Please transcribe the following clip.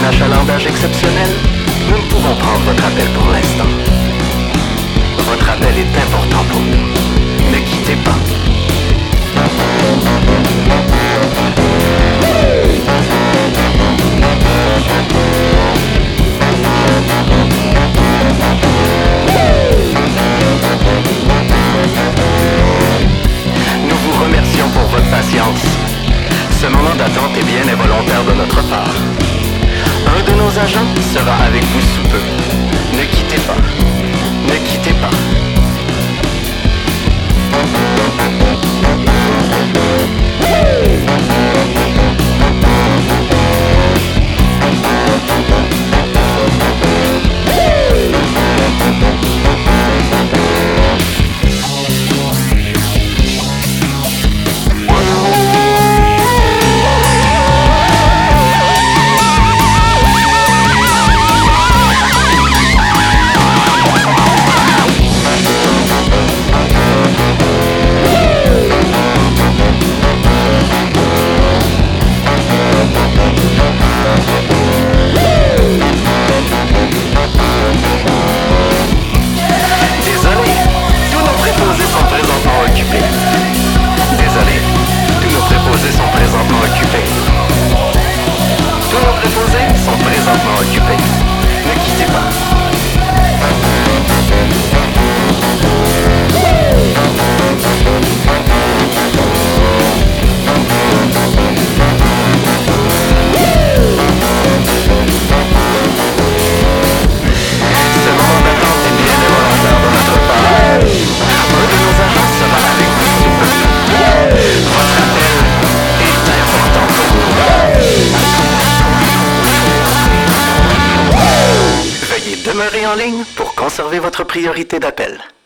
achalandage exceptionnel, nous ne pouvons prendre votre appel pour l'instant. Votre appel est important pour nous. Ne quittez pas. Nous vous remercions pour votre patience. Ce moment d'attente est bien involontaire de notre part. Un de nos agents sera avec vous sous peu. Ne quittez pas. Ne quittez pas. Demeurez en ligne pour conserver votre priorité d'appel.